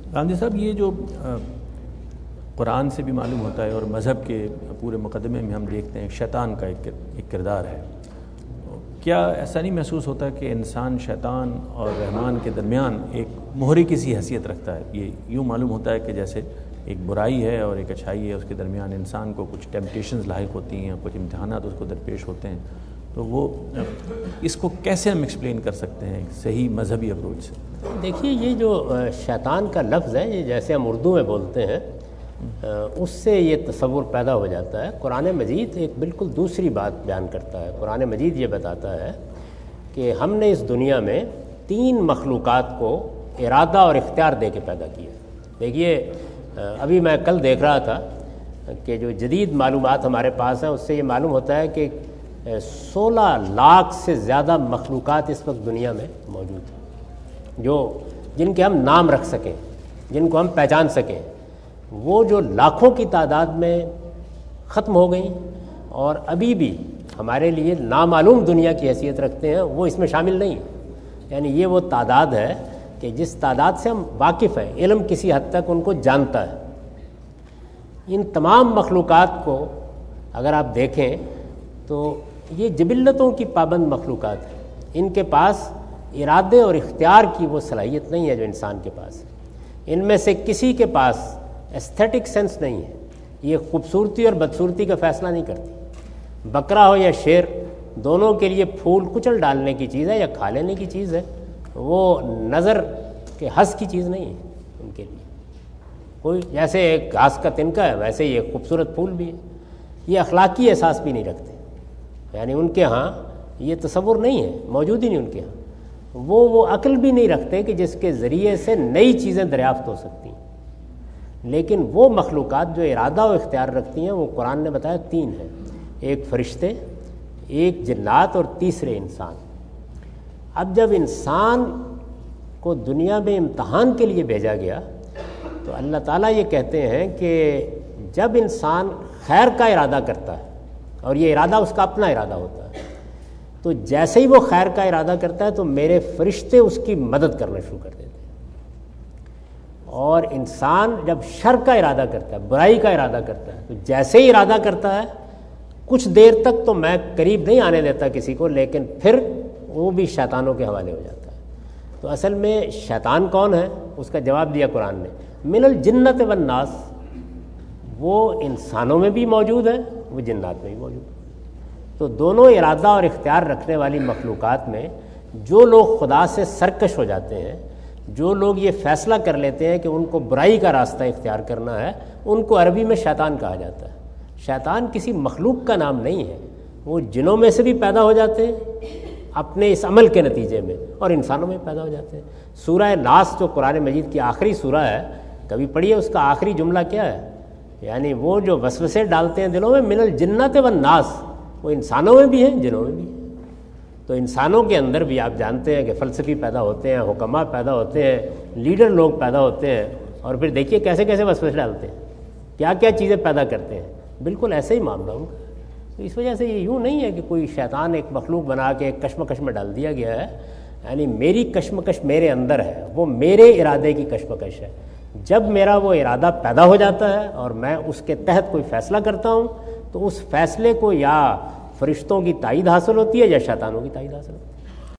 گاندھی صاحب، یہ جو قرآن سے بھی معلوم ہوتا ہے اور مذہب کے پورے مقدمے میں ہم دیکھتے ہیں شیطان کا ایک کردار ہے، کیا ایسا نہیں محسوس ہوتا کہ انسان شیطان اور رحمان کے درمیان ایک مہرے کی سی حیثیت رکھتا ہے؟ یہ یوں معلوم ہوتا ہے کہ جیسے ایک برائی ہے اور ایک اچھائی ہے، اس کے درمیان انسان کو کچھ ٹیمپٹیشنز لاحق ہوتی ہیں، کچھ امتحانات اس کو درپیش ہوتے ہیں، تو وہ اس کو کیسے ہم ایکسپلین کر سکتے ہیں صحیح مذہبی اپروچ سے؟ دیکھیے، یہ جو شیطان کا لفظ ہے، یہ جیسے ہم اردو میں بولتے ہیں اس سے یہ تصور پیدا ہو جاتا ہے۔ قرآن مجید ایک بالکل دوسری بات بیان کرتا ہے۔ قرآن مجید یہ بتاتا ہے کہ ہم نے اس دنیا میں 3 مخلوقات کو ارادہ اور اختیار دے کے پیدا کیا۔ دیکھیے، ابھی میں کل دیکھ رہا تھا کہ جو جدید معلومات ہمارے پاس ہیں اس سے یہ معلوم ہوتا ہے کہ 16 لاکھ سے زیادہ مخلوقات اس وقت دنیا میں موجود ہیں، جن کے ہم نام رکھ سکیں، جن کو ہم پہچان سکیں۔ وہ جو لاکھوں کی تعداد میں ختم ہو گئیں اور ابھی بھی ہمارے لیے نامعلوم دنیا کی حیثیت رکھتے ہیں، وہ اس میں شامل نہیں ہیں۔ یعنی یہ وہ تعداد ہے کہ جس تعداد سے ہم واقف ہیں، علم کسی حد تک ان کو جانتا ہے۔ ان تمام مخلوقات کو اگر آپ دیکھیں تو یہ جبلتوں کی پابند مخلوقات ہیں، ان کے پاس ارادے اور اختیار کی وہ صلاحیت نہیں ہے جو انسان کے پاس ہے۔ ان میں سے کسی کے پاس ایستھیٹک سینس نہیں ہے، یہ خوبصورتی اور بدصورتی کا فیصلہ نہیں کرتی۔ بکرا ہو یا شیر، دونوں کے لیے پھول کچل ڈالنے کی چیز ہے یا کھا لینے کی چیز ہے، وہ نظر کے حس کی چیز نہیں ہے ان کے لیے۔ کوئی جیسے ایک گھاس کا تنکا ہے، ویسے ہی ایک خوبصورت پھول بھی ہے۔ یہ اخلاقی احساس بھی نہیں رکھتے، یعنی ان کے ہاں یہ تصور نہیں ہے، موجود ہی نہیں ان کے ہاں۔ وہ عقل بھی نہیں رکھتے کہ جس کے ذریعے سے نئی چیزیں دریافت ہو سکتی ہیں۔ لیکن وہ مخلوقات جو ارادہ و اختیار رکھتی ہیں، وہ قرآن نے بتایا 3 ہیں، ایک فرشتے، ایک جنات اور تیسرے انسان۔ اب جب انسان کو دنیا میں امتحان کے لیے بھیجا گیا تو اللہ تعالیٰ یہ کہتے ہیں کہ جب انسان خیر کا ارادہ کرتا ہے، اور یہ ارادہ اس کا اپنا ارادہ ہوتا ہے، تو جیسے ہی وہ خیر کا ارادہ کرتا ہے تو میرے فرشتے اس کی مدد کرنا شروع کر دیتے ہیں۔ اور انسان جب شر کا ارادہ کرتا ہے، برائی کا ارادہ کرتا ہے، تو جیسے ہی ارادہ کرتا ہے کچھ دیر تک تو میں قریب نہیں آنے دیتا کسی کو، لیکن پھر وہ بھی شیطانوں کے حوالے ہو جاتا ہے۔ تو اصل میں شیطان کون ہے؟ اس کا جواب دیا قرآن نے، من الجنت والناس۔ وہ انسانوں میں بھی موجود ہے، وہ جنات میں بھی موجود ہے۔ تو دونوں ارادہ اور اختیار رکھنے والی مخلوقات میں جو لوگ خدا سے سرکش ہو جاتے ہیں، جو لوگ یہ فیصلہ کر لیتے ہیں کہ ان کو برائی کا راستہ اختیار کرنا ہے، ان کو عربی میں شیطان کہا جاتا ہے۔ شیطان کسی مخلوق کا نام نہیں ہے، وہ جنوں میں سے بھی پیدا ہو جاتے ہیں اپنے اس عمل کے نتیجے میں، اور انسانوں میں پیدا ہو جاتے ہیں۔ سورہ ناس جو قرآن مجید کی آخری سورہ ہے، کبھی پڑھیے، اس کا آخری جملہ کیا ہے؟ یعنی وہ جو وسوسے ڈالتے ہیں دلوں میں، من الجنت والناس، وہ انسانوں میں بھی ہیں، جنوں میں بھی ہیں۔ تو انسانوں کے اندر بھی آپ جانتے ہیں کہ فلسفی پیدا ہوتے ہیں، حکماء پیدا ہوتے ہیں، لیڈر لوگ پیدا ہوتے ہیں، اور پھر دیکھیے کیسے کیسے وسوسے ڈالتے ہیں، کیا کیا چیزیں پیدا کرتے ہیں۔ بالکل ایسے ہی معاملہ ان کا۔ تو اس وجہ سے یہ یوں نہیں ہے کہ کوئی شیطان ایک مخلوق بنا کے ایک کشمکش میں ڈال دیا گیا ہے۔ یعنی میری کشمکش میرے اندر ہے، وہ میرے ارادے کی کشمکش ہے۔ جب میرا وہ ارادہ پیدا ہو جاتا ہے اور میں اس کے تحت کوئی فیصلہ کرتا ہوں، تو اس فیصلے کو یا فرشتوں کی تائید حاصل ہوتی ہے یا شیطانوں کی تائید حاصل ہوتی ہے۔